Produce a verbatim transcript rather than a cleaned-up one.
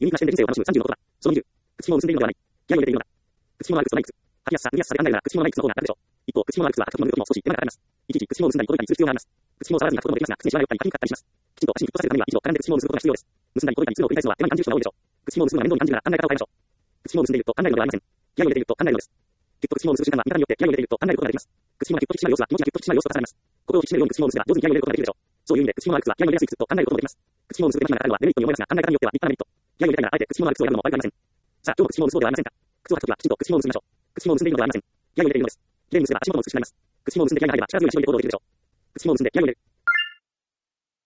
ユニークな視点で人生を楽しむさんじゅうの男だ。そのにじゅう、口紐を結んでいるのではない。気合を入れているのだ。口紐のある靴とない靴。履きやすさ、脱ぎやすさで考えるなら口紐のない靴の方があるでしょう。一方、口紐のある靴は履く時も脱ぐ時も少し手間がかかります。いちいち口紐を結んだり届いたりする必要があります。口紐を触らずに履くこともできますが、靴にしわが寄ったりパキンかったりします。きちんと足にフィットさせるためには、以上絡んで口紐を結ぶことが必要です。結んだり届いたりするのを繰り返すのは手間に感じる人が多いでしょう。口紐を結ぶのが面倒に感じるなら考え方を変えましょう。口紐を結んでいると考えるのではありません。気合を入れていると考えるのです。ぎゅっと口紐を結ぶ時間は見方によって気合を入れていると考えることができます。口紐がぎゅっと引き締まる様子は気持ちがぎゅっと引き締まる様子と重ねます。心を引き締めるように口紐を結べば上手に気合を入れることができるでしょう。そういう意味で口紐のある靴は気合を入れやすい靴と考えることもできます。口紐を結ぶ手間がかかるのはデメリットに思いますが、考え方によっては立派なメリット。気合を入れたいならあえて口紐のある靴を選ぶのも悪くありません。さあ、今日も口紐を結ぼうではありませんか。靴を履くときはきちんと口紐を結びましょう。口紐を結んでいるのではありません。気合を入れているのです。きれいに結べば足元も美しくなります。口紐を結んで気合が入れば力強い足を入れることができるでしょう。口紐を結んで気合を入れる。